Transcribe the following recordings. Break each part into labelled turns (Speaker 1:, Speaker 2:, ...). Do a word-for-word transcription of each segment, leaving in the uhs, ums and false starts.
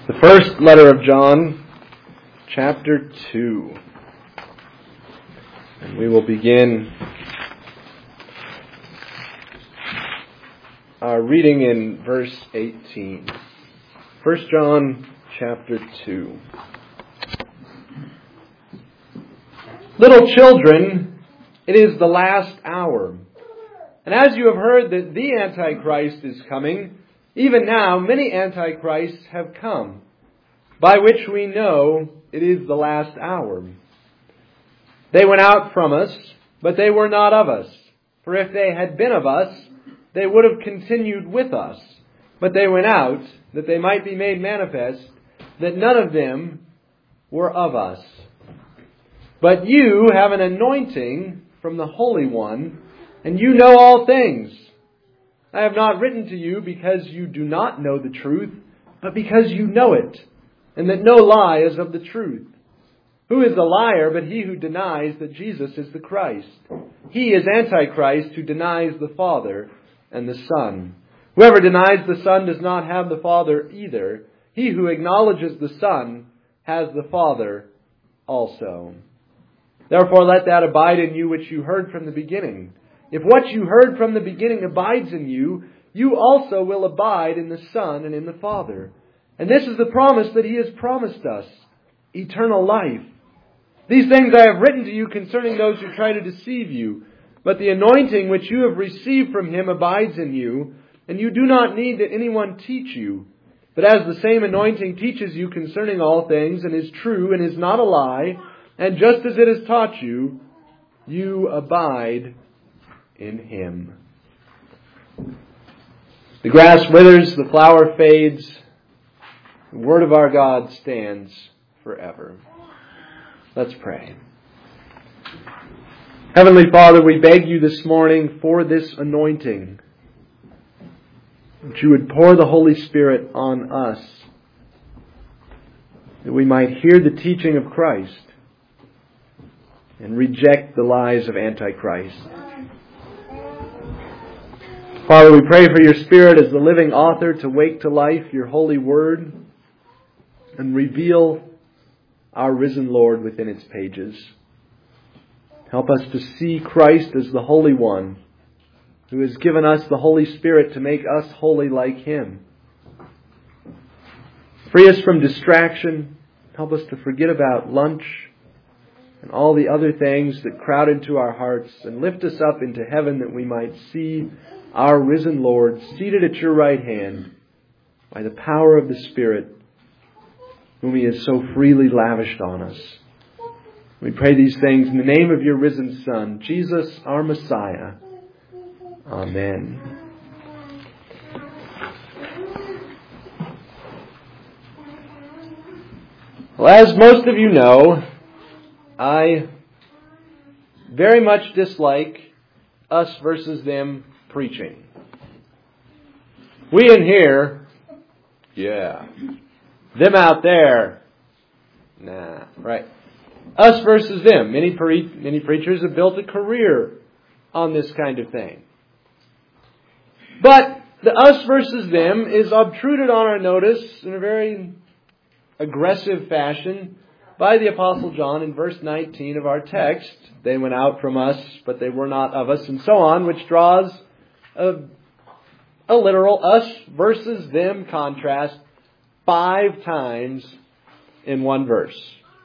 Speaker 1: The first letter of John, chapter two. And we will begin our reading in verse eighteen. First John, chapter two. Little children, it is the last hour. And as you have heard that the Antichrist is coming, even now many Antichrists have come, by which we know it is the last hour. They went out from us, but they were not of us. For if they had been of us, they would have continued with us. But they went out, that they might be made manifest, that none of them were of us. But you have an anointing from the Holy One, and you know all things. I have not written to you because you do not know the truth, but because you know it, and that no lie is of the truth. Who is a liar but he who denies that Jesus is the Christ? He is Antichrist who denies the Father and the Son. Whoever denies the Son does not have the Father either. He who acknowledges the Son has the Father also. Therefore let that abide in you which you heard from the beginning. If what you heard from the beginning abides in you, you also will abide in the Son and in the Father. And this is the promise that He has promised us, eternal life. These things I have written to you concerning those who try to deceive you. But the anointing which you have received from Him abides in you, and you do not need that anyone teach you. But as the same anointing teaches you concerning all things, and is true and is not a lie, and just as it has taught you, you abide in Him. The grass withers, the flower fades. The word of our God stands forever. Let's pray. Heavenly Father, we beg you this morning for this anointing, that you would pour the Holy Spirit on us, that we might hear the teaching of Christ and reject the lies of Antichrist. Father, we pray for your Spirit as the living author to wake to life your holy word and reveal our risen Lord within its pages. Help us to see Christ as the Holy One who has given us the Holy Spirit to make us holy like Him. Free us from distraction. Help us to forget about lunch and all the other things that crowd into our hearts, and lift us up into heaven that we might see our risen Lord seated at your right hand by the power of the Spirit whom He has so freely lavished on us. We pray these things in the name of your risen Son, Jesus our Messiah. Amen. Well, as most of you know, I very much dislike us versus them preaching. We in here, yeah. Them out there, nah, right. Us versus them. Many, pre- many preachers have built a career on this kind of thing. But the us versus them is obtruded on our notice in a very aggressive fashion by the Apostle John in verse nineteen of our text. They went out from us, but they were not of us, and so on, which draws a, a literal us versus them contrast five times in one verse.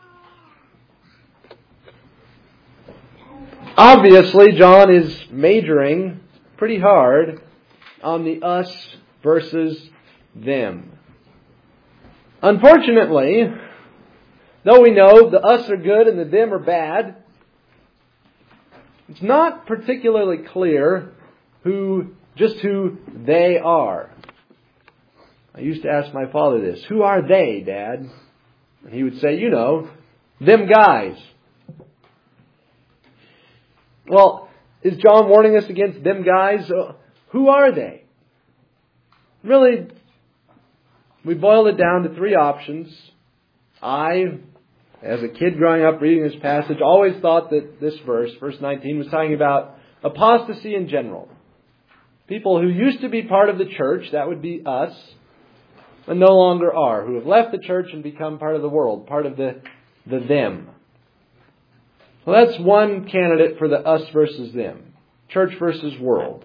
Speaker 1: Obviously, John is majoring pretty hard on the us versus them. Unfortunately, though we know the us are good and the them are bad, it's not particularly clear who, just who they are. I used to ask my father this, who are they, Dad? And he would say, you know, them guys. Well, is John warning us against them guys? Uh, who are they? Really, we boiled it down to three options. I, as a kid growing up reading this passage, always thought that this verse, verse nineteen, was talking about apostasy in general. People who used to be part of the church, that would be us, and no longer are, who have left the church and become part of the world, part of the, the them. Well, that's one candidate for the us versus them. Church versus world.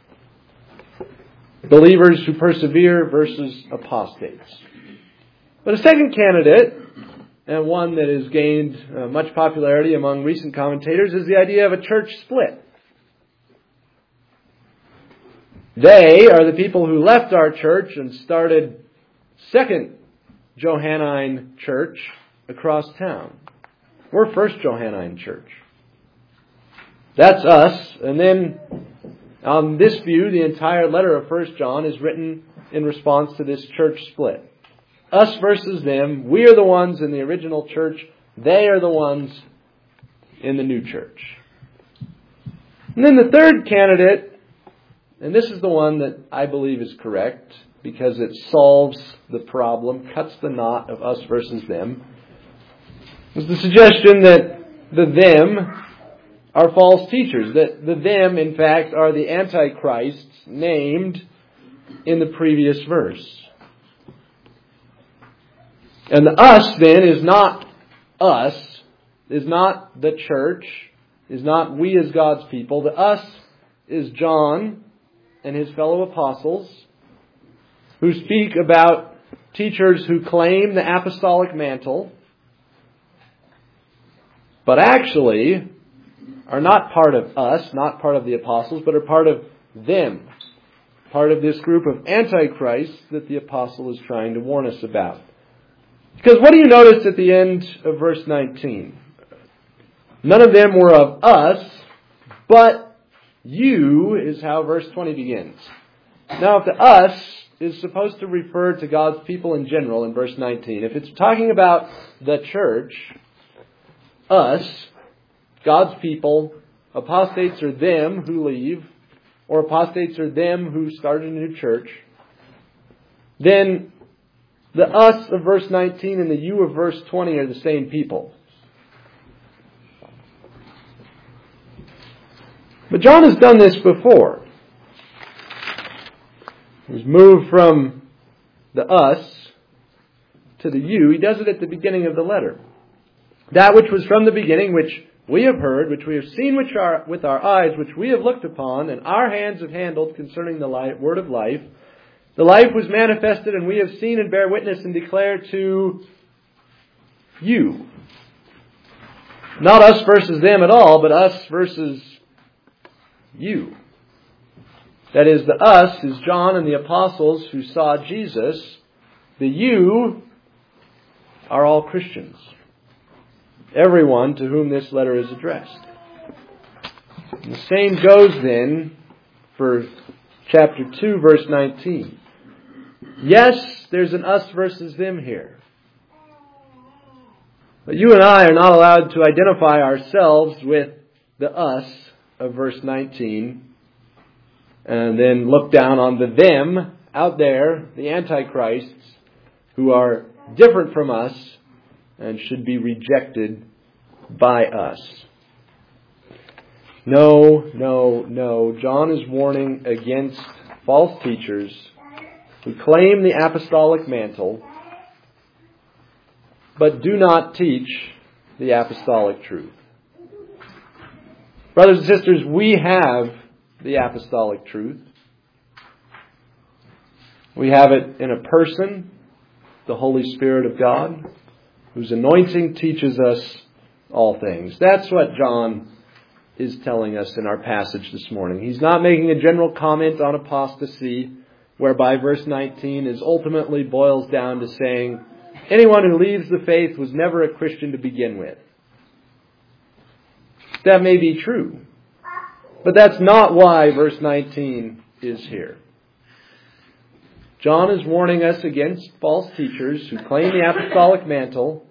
Speaker 1: Believers who persevere versus apostates. But a second candidate, and one that has gained uh, much popularity among recent commentators, is the idea of a church split. They are the people who left our church and started Second Johannine Church across town. We're First Johannine Church. That's us. And then on this view, the entire letter of First John is written in response to this church split. Us versus them. We are the ones in the original church. They are the ones in the new church. And then the third candidate, and this is the one that I believe is correct because it solves the problem, cuts the knot of us versus them, is the suggestion that the them are false teachers. That the them, in fact, are the antichrists named in the previous verse. And the us, then, is not us, is not the church, is not we as God's people. The us is John and his fellow apostles who speak about teachers who claim the apostolic mantle, but actually are not part of us, not part of the apostles, but are part of them. Part of this group of antichrists that the apostle is trying to warn us about. Because what do you notice at the end of verse nineteen? None of them were of us, but you is how verse twenty begins. Now, if the us is supposed to refer to God's people in general in verse nineteen, if it's talking about the church, us, God's people, apostates are them who leave, or apostates are them who start a new church, then the us of verse nineteen and the you of verse twenty are the same people. But John has done this before. He's moved from the us to the you. He does it at the beginning of the letter. That which was from the beginning, which we have heard, which we have seen which are, with our eyes, which we have looked upon, and our hands have handled concerning the life, word of life. The life was manifested, and we have seen and bear witness and declare to you. Not us versus them at all, but us versus you. That is, the us is John and the apostles who saw Jesus. The you are all Christians. Everyone to whom this letter is addressed. And the same goes then for chapter two, verse nineteen. Yes, there's an us versus them here. But you and I are not allowed to identify ourselves with the us of verse nineteen and then look down on the them out there, the antichrists, who are different from us and should be rejected by us. No, no, no. John is warning against false teachers who claim the apostolic mantle, but do not teach the apostolic truth. Brothers and sisters, we have the apostolic truth. We have it in a person, the Holy Spirit of God, whose anointing teaches us all things. That's what John is telling us in our passage this morning. He's not making a general comment on apostasy, whereby verse nineteen is ultimately boils down to saying, anyone who leaves the faith was never a Christian to begin with. That may be true. But that's not why verse nineteen is here. John is warning us against false teachers who claim the apostolic mantle.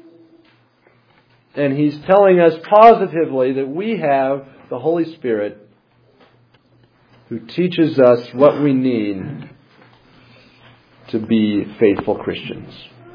Speaker 1: And he's telling us positively that we have the Holy Spirit who teaches us what we need to be faithful Christians.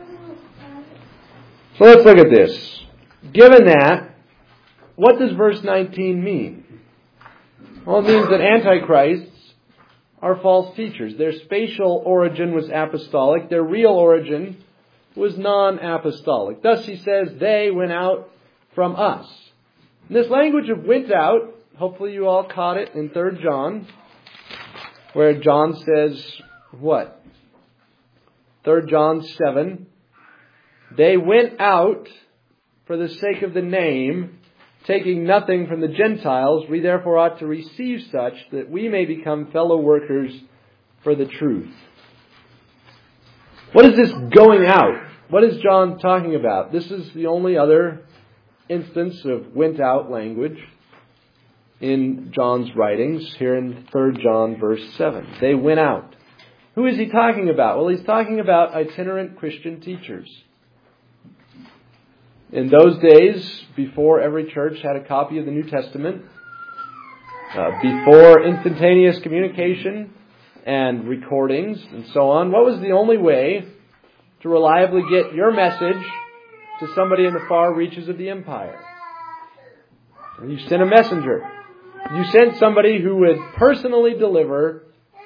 Speaker 1: So let's look at this. Given that, what does verse nineteen mean? Well, it means that antichrists are false teachers. Their spatial origin was apostolic. Their real origin was non-apostolic. Thus he says, they went out from us. And this language of went out, hopefully you all caught it in Third John, where John says, what? Third John seven, they went out for the sake of the name, taking nothing from the Gentiles. We therefore ought to receive such, that we may become fellow workers for the truth. What is this going out? What is John talking about? This is the only other instance of went out language in John's writings, here in Third John verse seven. They went out. Who is he talking about? Well, he's talking about itinerant Christian teachers. In those days, before every church had a copy of the New Testament, uh, before instantaneous communication and recordings and so on, what was the only way to reliably get your message to somebody in the far reaches of the empire? You sent a messenger. You sent somebody who would personally deliver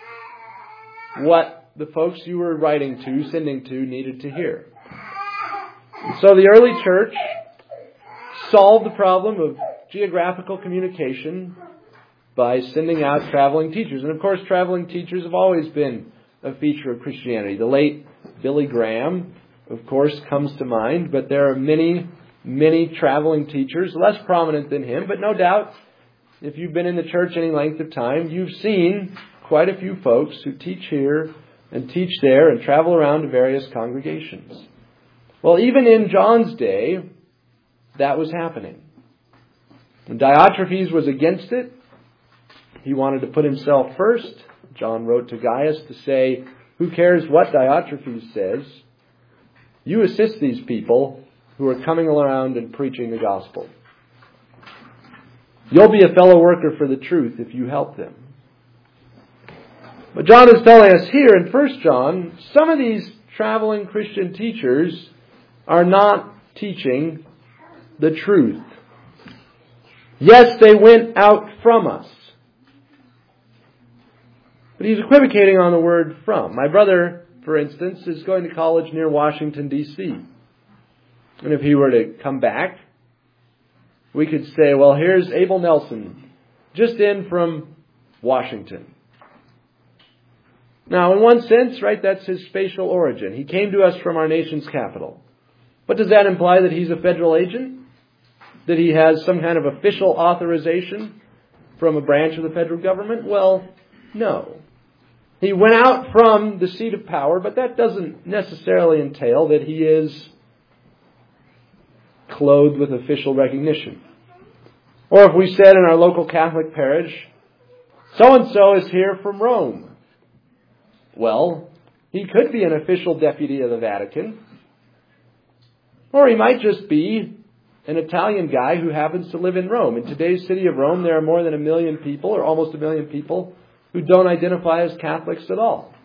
Speaker 1: what the folks you were writing to, sending to, needed to hear. And so the early church solved the problem of geographical communication by sending out traveling teachers. And of course, traveling teachers have always been a feature of Christianity. The late Billy Graham, of course, comes to mind, but there are many, many traveling teachers, less prominent than him, but no doubt, if you've been in the church any length of time, you've seen quite a few folks who teach here and teach there and travel around to various congregations. Well, even in John's day, that was happening. And Diotrephes was against it. He wanted to put himself first. John wrote to Gaius to say, who cares what Diotrephes says? You assist these people who are coming around and preaching the gospel. You'll be a fellow worker for the truth if you help them. But John is telling us here in First John, some of these traveling Christian teachers are not teaching the truth. Yes, they went out from us. But he's equivocating on the word from. My brother, for instance, is going to college near Washington, D C And if he were to come back, we could say, well, here's Abel Nelson, just in from Washington. Now, in one sense, right, that's his spatial origin. He came to us from our nation's capital. But does that imply that he's a federal agent? That he has some kind of official authorization from a branch of the federal government? Well, no. He went out from the seat of power, but that doesn't necessarily entail that he is clothed with official recognition. Or if we said in our local Catholic parish, so-and-so is here from Rome. Well, he could be an official deputy of the Vatican. Or he might just be an Italian guy who happens to live in Rome. In today's city of Rome, there are more than a million people, or almost a million people, who don't identify as Catholics at all.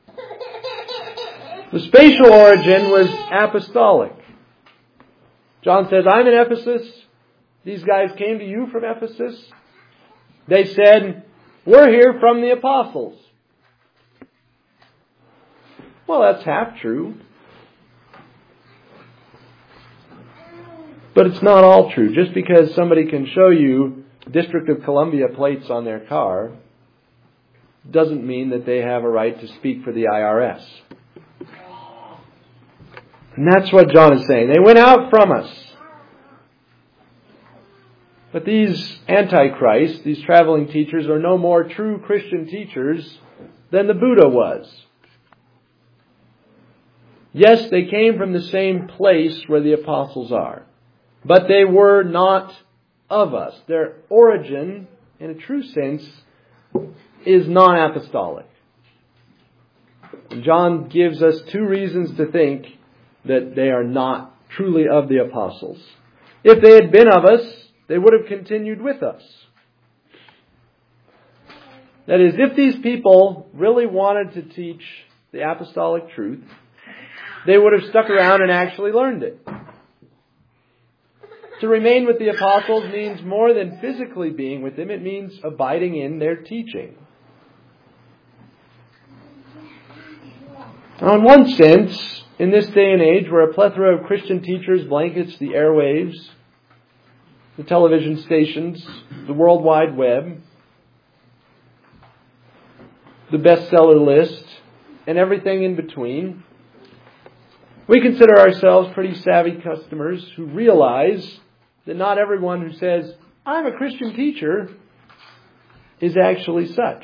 Speaker 1: The spatial origin was apostolic. John says, I'm in Ephesus. These guys came to you from Ephesus. They said, we're here from the apostles. Well, that's half true. But it's not all true. Just because somebody can show you District of Columbia plates on their car doesn't mean that they have a right to speak for the I R S. And that's what John is saying. They went out from us. But these antichrists, these traveling teachers, are no more true Christian teachers than the Buddha was. Yes, they came from the same place where the apostles are. But they were not of us. Their origin, in a true sense, is non-apostolic. And John gives us two reasons to think that they are not truly of the apostles. If they had been of us, they would have continued with us. That is, if these people really wanted to teach the apostolic truth, they would have stuck around and actually learned it. To remain with the apostles means more than physically being with them. It means abiding in their teaching. Now, in one sense, in this day and age where a plethora of Christian teachers blankets the airwaves, the television stations, the World Wide Web, the bestseller list, and everything in between, we consider ourselves pretty savvy customers who realize that not everyone who says, "I'm a Christian teacher," is actually such.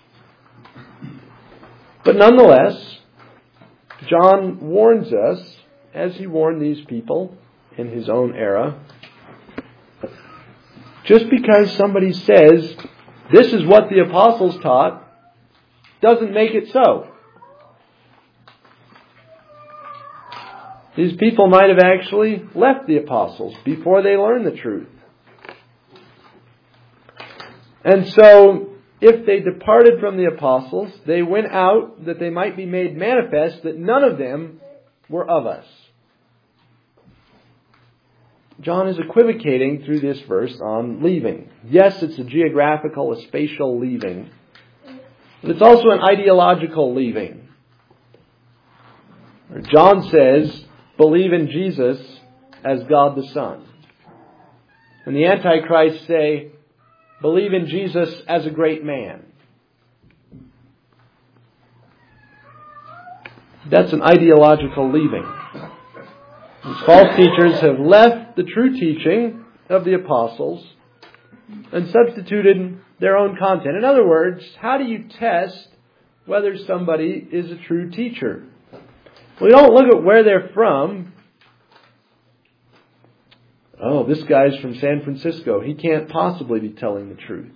Speaker 1: But nonetheless, John warns us, as he warned these people in his own era, just because somebody says, "This is what the apostles taught," doesn't make it so. These people might have actually left the apostles before they learned the truth. And so, if they departed from the apostles, they went out that they might be made manifest that none of them were of us. John is equivocating through this verse on leaving. Yes, it's a geographical, a spatial leaving. But it's also an ideological leaving. John says, believe in Jesus as God the Son. And the Antichrists say, believe in Jesus as a great man. That's an ideological leaving. These false teachers have left the true teaching of the apostles and substituted their own content. In other words, how do you test whether somebody is a true teacher? We don't look at where they're from. Oh, this guy's from San Francisco. He can't possibly be telling the truth.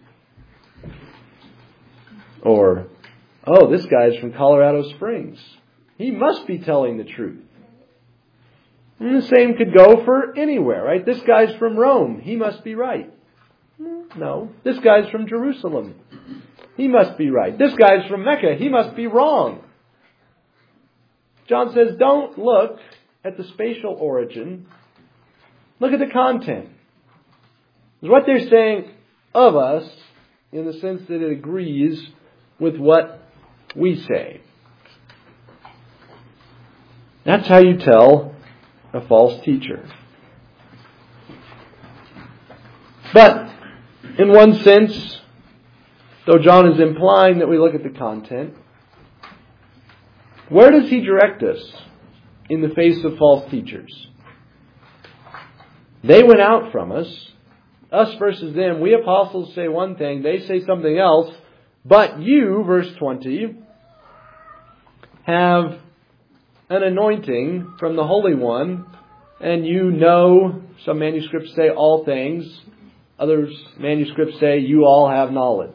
Speaker 1: Or, oh, this guy's from Colorado Springs. He must be telling the truth. And the same could go for anywhere, right? This guy's from Rome. He must be right. No, this guy's from Jerusalem. He must be right. This guy's from Mecca. He must be wrong. John says, don't look at the spatial origin. Look at the content. What they're saying of us, in the sense that it agrees with what we say. That's how you tell a false teacher. But, in one sense, though John is implying that we look at the content, where does he direct us in the face of false teachers? They went out from us. Us versus them. We apostles say one thing, they say something else. But you, verse twenty, have an anointing from the Holy One, and you know, some manuscripts say all things, others manuscripts say you all have knowledge.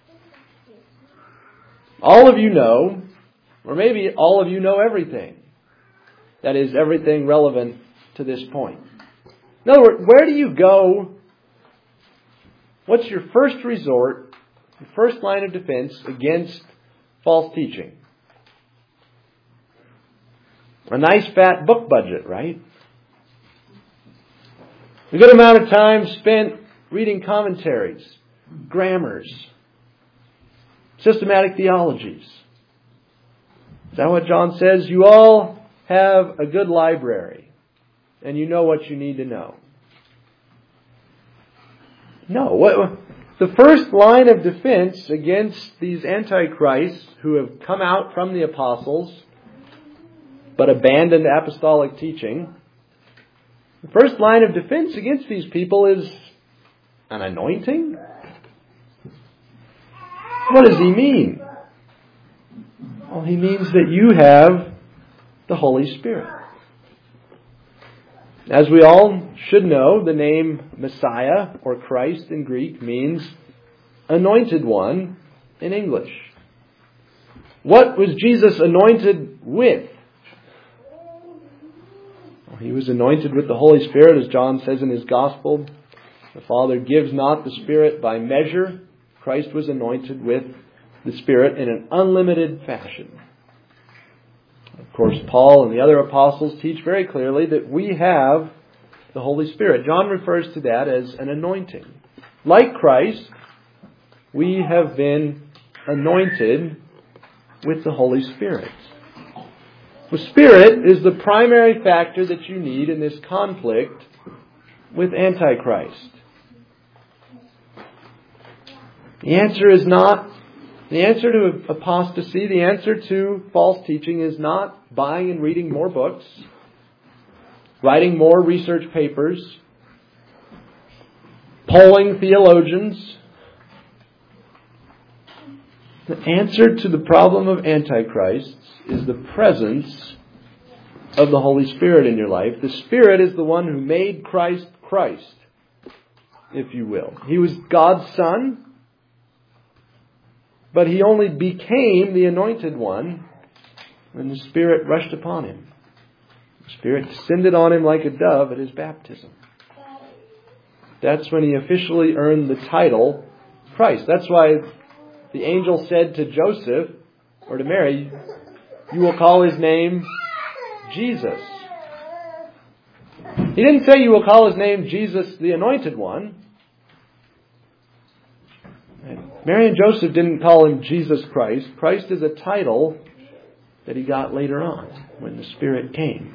Speaker 1: All of you know, or maybe all of you know everything. That is, everything relevant to this point. In other words, where do you go? What's your first resort, your first line of defense against false teaching? A nice fat book budget, right? A good amount of time spent reading commentaries, grammars, systematic theologies. Is that what John says? You all have a good library, and you know what you need to know. No. What, the first line of defense against these antichrists who have come out from the apostles but abandoned apostolic teaching, the first line of defense against these people is an anointing? What does he mean? Well, he means that you have the Holy Spirit. As we all should know, the name Messiah or Christ in Greek means anointed one in English. What was Jesus anointed with? Well, he was anointed with the Holy Spirit, as John says in his Gospel. The Father gives not the Spirit by measure. Christ was anointed with the Spirit in an unlimited fashion. Of course, Paul and the other apostles teach very clearly that we have the Holy Spirit. John refers to that as an anointing. Like Christ, we have been anointed with the Holy Spirit. The Spirit is the primary factor that you need in this conflict with Antichrist. The answer is not, the answer to apostasy, the answer to false teaching is not buying and reading more books, writing more research papers, polling theologians. The answer to the problem of Antichrist is the presence of the Holy Spirit in your life. The Spirit is the one who made Christ Christ, if you will. He was God's Son, but He only became the Anointed One when the Spirit rushed upon Him. The Spirit descended on Him like a dove at His baptism. That's when He officially earned the title Christ. That's why the angel said to Joseph, or to Mary, you will call His name Jesus. He didn't say you will call His name Jesus the Anointed One. Mary and Joseph didn't call Him Jesus Christ. Christ is a title that He got later on when the Spirit came.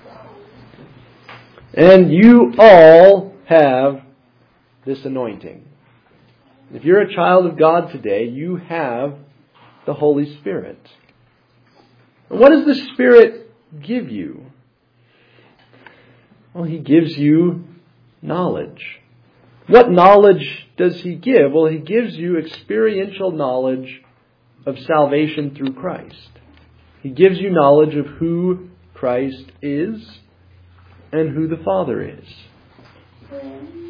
Speaker 1: And you all have this anointing. If you're a child of God today, you have the Holy Spirit. What does the Spirit give you? Well, He gives you knowledge. What knowledge does He give? Well, He gives you experiential knowledge of salvation through Christ. He gives you knowledge of who Christ is and who the Father is.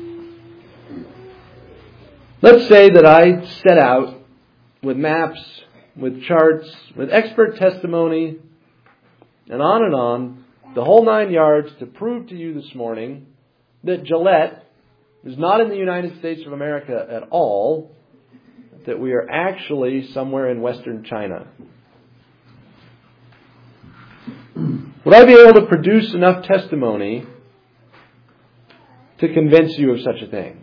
Speaker 1: Let's say that I set out with maps, with charts, with expert testimony, and on and on, the whole nine yards, to prove to you this morning that Gillette is not in the United States of America at all, that we are actually somewhere in Western China. Would I be able to produce enough testimony to convince you of such a thing?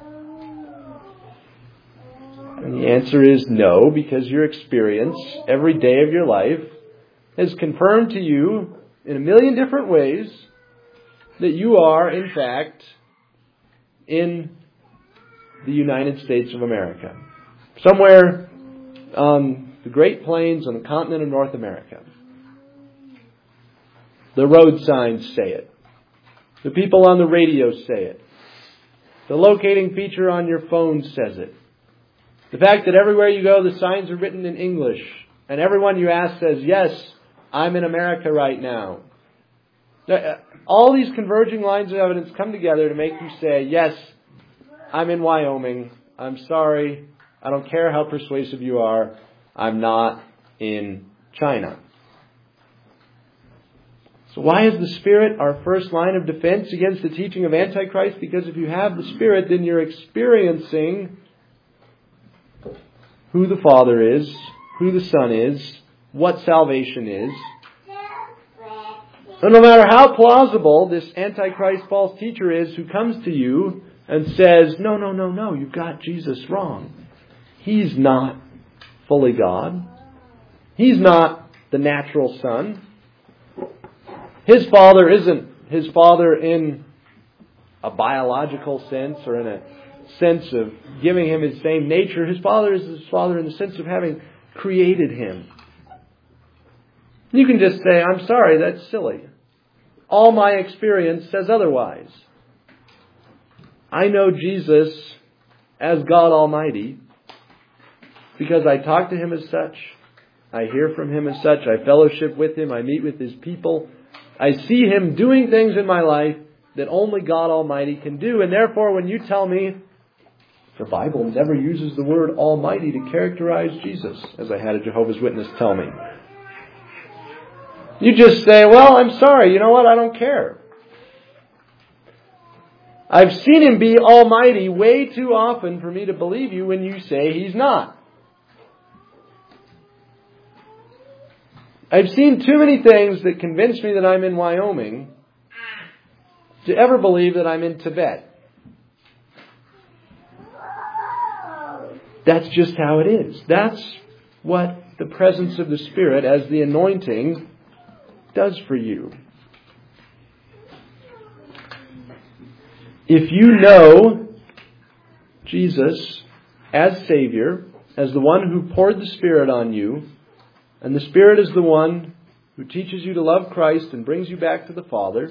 Speaker 1: And the answer is no, because your experience every day of your life has confirmed to you in a million different ways that you are, in fact, in the United States of America. Somewhere on the Great Plains on the continent of North America. The road signs say it. The people on the radio say it. The locating feature on your phone says it. The fact that everywhere you go the signs are written in English and everyone you ask says, yes, I'm in America right now. All these converging lines of evidence come together to make you say, yes, I'm in Wyoming. I'm sorry. I don't care how persuasive you are. I'm not in China. So why is the Spirit our first line of defense against the teaching of Antichrist? Because if you have the Spirit, then you're experiencing who the Father is, who the Son is, what salvation is. And no matter how plausible this Antichrist false teacher is who comes to you and says, no, no, no, no, you've got Jesus wrong. He's not fully God. He's not the natural Son. His Father isn't His Father in a biological sense or in a sense of giving Him His same nature. His Father is His Father in the sense of having created Him. You can just say, I'm sorry, that's silly. All my experience says otherwise. I know Jesus as God Almighty because I talk to Him as such. I hear from Him as such. I fellowship with Him. I meet with His people. I see Him doing things in my life that only God Almighty can do. And therefore, when you tell me, the Bible never uses the word Almighty to characterize Jesus, as I had a Jehovah's Witness tell me. You just say, well, I'm sorry, you know what, I don't care. I've seen Him be Almighty way too often for me to believe you when you say He's not. I've seen too many things that convince me that I'm in Wyoming to ever believe that I'm in Tibet. That's just how it is. That's what the presence of the Spirit as the anointing does for you. If you know Jesus as Savior, as the one who poured the Spirit on you, and the Spirit is the one who teaches you to love Christ and brings you back to the Father,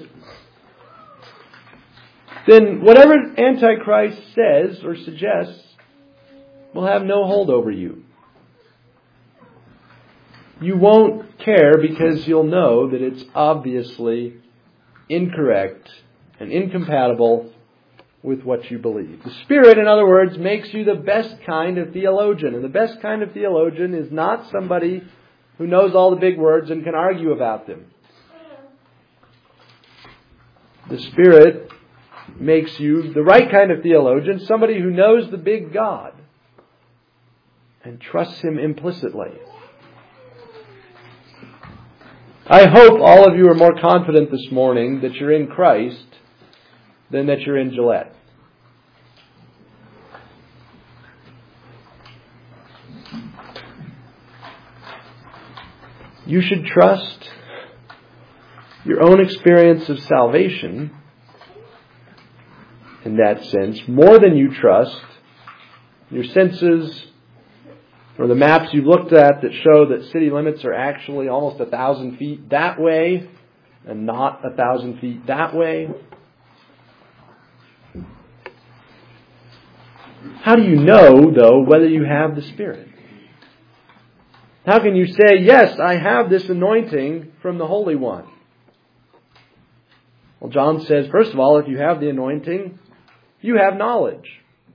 Speaker 1: then whatever Antichrist says or suggests will have no hold over you. You won't care because you'll know that it's obviously incorrect and incompatible with what you believe. The Spirit, in other words, makes you the best kind of theologian. And the best kind of theologian is not somebody who knows all the big words and can argue about them. The Spirit makes you the right kind of theologian, somebody who knows the big God and trusts Him implicitly. I hope all of you are more confident this morning that you're in Christ than that you're in Gillette. You should trust your own experience of salvation in that sense more than you trust your senses or the maps you've looked at that show that city limits are actually almost a thousand feet that way and not a thousand feet that way. How do you know, though, whether you have the Spirit? How can you say, yes, I have this anointing from the Holy One? Well, John says, first of all, if you have the anointing, you have knowledge.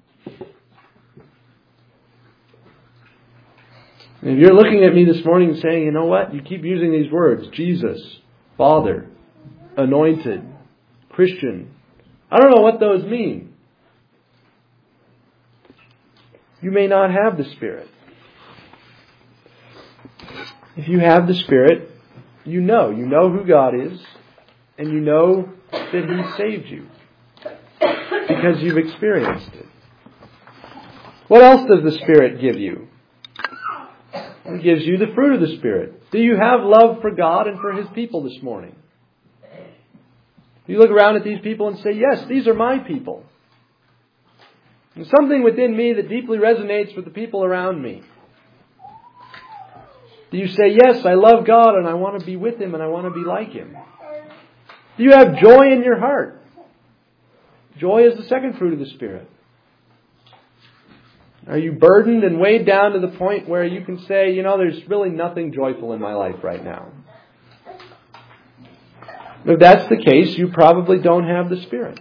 Speaker 1: And if you're looking at me this morning and saying, you know what, you keep using these words, Jesus, Father, anointed, Christian. I don't know what those mean. You may not have the Spirit. If you have the Spirit, you know. You know who God is, and you know that He saved you because you've experienced it. What else does the Spirit give you? It gives you the fruit of the Spirit. Do you have love for God and for His people this morning? You look around at these people and say, yes, these are my people. There's something within me that deeply resonates with the people around me. Do you say, yes, I love God and I want to be with Him and I want to be like Him? Do you have joy in your heart? Joy is the second fruit of the Spirit. Are you burdened and weighed down to the point where you can say, you know, there's really nothing joyful in my life right now? If that's the case, you probably don't have the Spirit.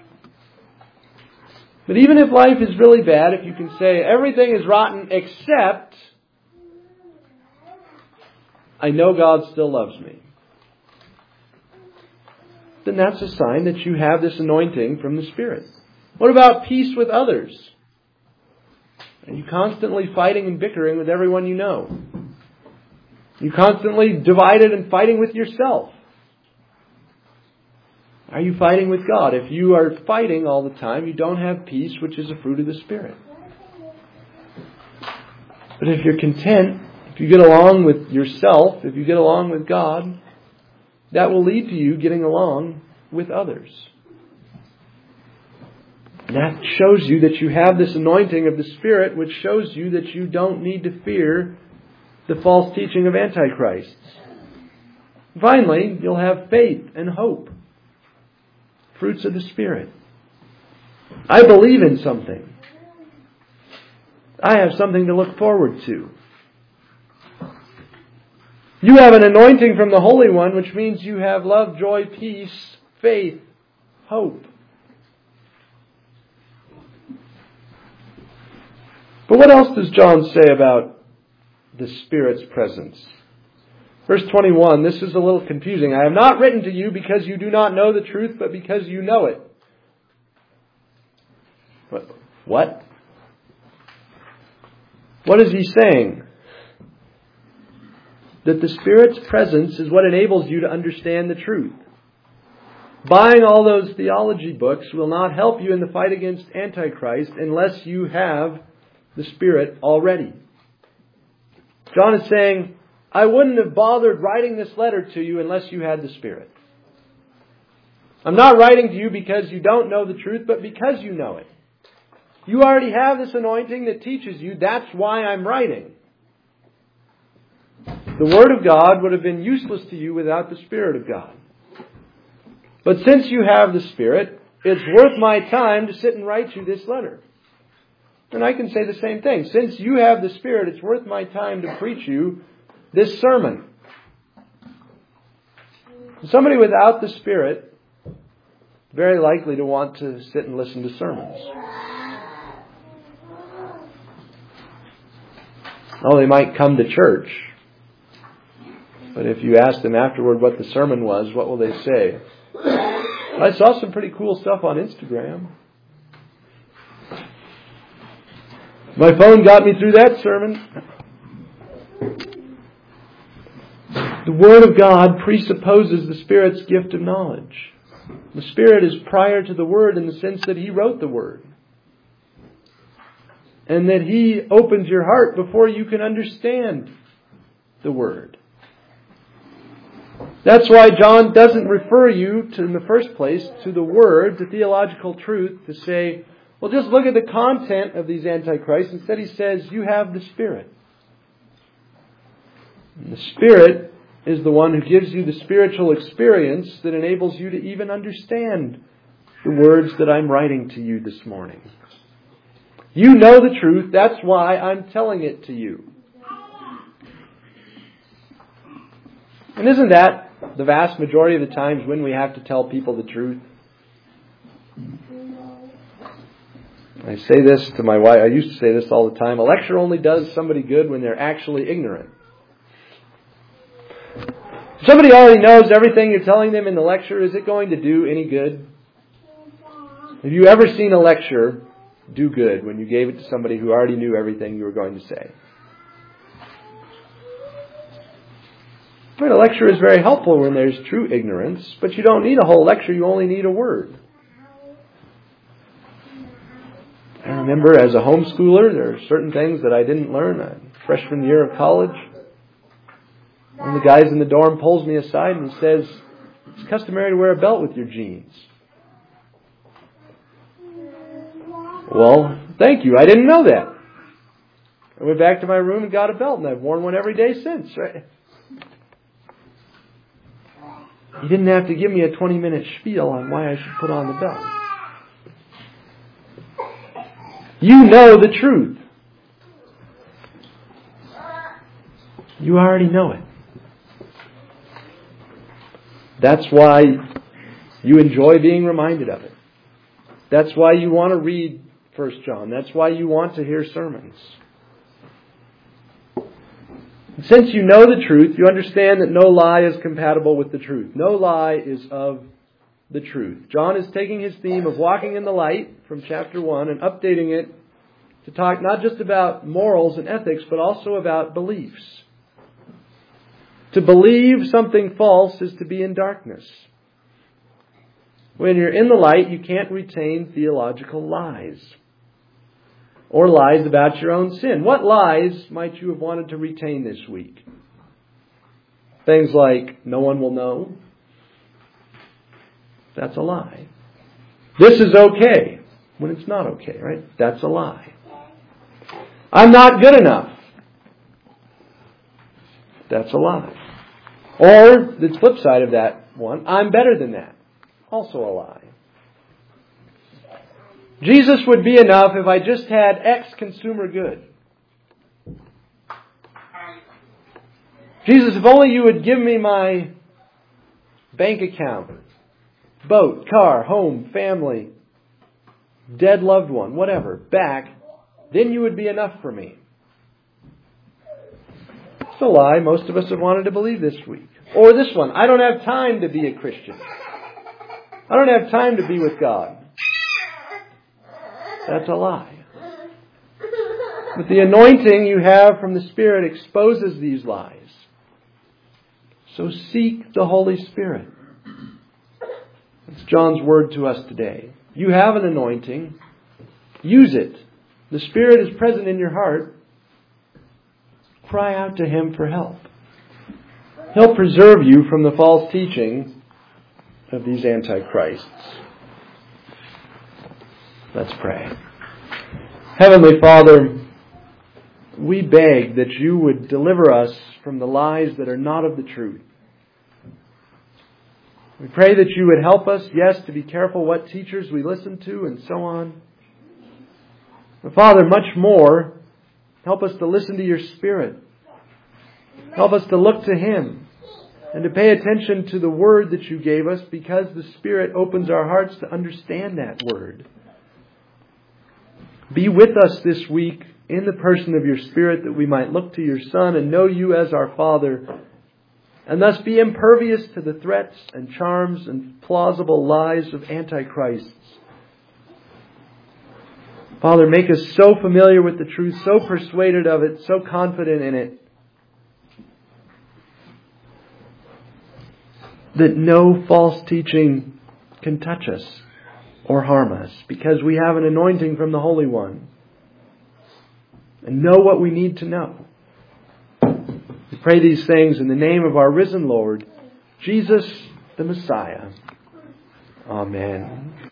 Speaker 1: But even if life is really bad, if you can say, everything is rotten except I know God still loves me, then that's a sign that you have this anointing from the Spirit. What about peace with others? Are you constantly fighting and bickering with everyone you know? Are you constantly divided and fighting with yourself? Are you fighting with God? If you are fighting all the time, you don't have peace, which is a fruit of the Spirit. But if you're content, if you get along with yourself, if you get along with God, that will lead to you getting along with others. And that shows you that you have this anointing of the Spirit, which shows you that you don't need to fear the false teaching of Antichrists. Finally, you'll have faith and hope. Fruits of the Spirit. I believe in something. I have something to look forward to. You have an anointing from the Holy One, which means you have love, joy, peace, faith, hope. But what else does John say about the Spirit's presence? Verse twenty-one, this is a little confusing. I have not written to you because you do not know the truth, but because you know it. What? What? What is he saying? That the Spirit's presence is what enables you to understand the truth. Buying all those theology books will not help you in the fight against Antichrist unless you have the Spirit already. John is saying, I wouldn't have bothered writing this letter to you unless you had the Spirit. I'm not writing to you because you don't know the truth, but because you know it. You already have this anointing that teaches you. That's why I'm writing. The Word of God would have been useless to you without the Spirit of God. But since you have the Spirit, it's worth my time to sit and write you this letter. And I can say the same thing. Since you have the Spirit, it's worth my time to preach you this sermon. Somebody without the Spirit very likely to want to sit and listen to sermons. Oh, they might come to church. But if you ask them afterward what the sermon was, what will they say? I saw some pretty cool stuff on Instagram. My phone got me through that sermon. The Word of God presupposes the Spirit's gift of knowledge. The Spirit is prior to the Word in the sense that He wrote the Word. And that He opens your heart before you can understand the Word. That's why John doesn't refer you to, in the first place, to the Word, to theological truth, to say, well, just look at the content of these antichrists. Instead he says, you have the Spirit. And the Spirit is the one who gives you the spiritual experience that enables you to even understand the words that I'm writing to you this morning. You know the truth. That's why I'm telling it to you. And isn't that the vast majority of the times when we have to tell people the truth? I say this to my wife. I used to say this all the time. A lecture only does somebody good when they're actually ignorant. Somebody already knows everything you're telling them in the lecture. Is it going to do any good? Have you ever seen a lecture do good when you gave it to somebody who already knew everything you were going to say? But a lecture is very helpful when there's true ignorance, but you don't need a whole lecture. You only need a word. I remember as a homeschooler, there are certain things that I didn't learn. Uh, freshman year of college, one of the guys in the dorm pulls me aside and says, it's customary to wear a belt with your jeans. Well, thank you. I didn't know that. I went back to my room and got a belt, and I've worn one every day since. Right? He didn't have to give me a twenty-minute spiel on why I should put on the belt. You know the truth. You already know it. That's why you enjoy being reminded of it. That's why you want to read First John. That's why you want to hear sermons. Since you know the truth, you understand that no lie is compatible with the truth. No lie is of the truth. John is taking his theme of walking in the light from chapter one and updating it to talk not just about morals and ethics, but also about beliefs. To believe something false is to be in darkness. When you're in the light, you can't retain theological lies. Or lies about your own sin. What lies might you have wanted to retain this week? Things like, no one will know. That's a lie. This is okay when it's not okay, right? That's a lie. I'm not good enough. That's a lie. Or the flip side of that one, I'm better than that. Also a lie. Jesus would be enough if I just had X consumer good. Jesus, if only you would give me my bank account, boat, car, home, family, dead loved one, whatever, back, then you would be enough for me. It's a lie most of us have wanted to believe this week. Or this one, I don't have time to be a Christian. I don't have time to be with God. That's a lie. But the anointing you have from the Spirit exposes these lies. So seek the Holy Spirit. It's John's word to us today. You have an anointing. Use it. The Spirit is present in your heart. Cry out to Him for help. He'll preserve you from the false teaching of these antichrists. Let's pray. Heavenly Father, we beg that you would deliver us from the lies that are not of the truth. We pray that you would help us, yes, to be careful what teachers we listen to and so on. But Father, much more, help us to listen to your Spirit. Help us to look to Him and to pay attention to the Word that you gave us, because the Spirit opens our hearts to understand that Word. Be with us this week in the person of your Spirit, that we might look to your Son and know you as our Father, and thus be impervious to the threats and charms and plausible lies of antichrists. Father, make us so familiar with the truth, so persuaded of it, so confident in it, that no false teaching can touch us or harm us, because we have an anointing from the Holy One and know what we need to know. We pray these things in the name of our risen Lord, Jesus the Messiah. Amen.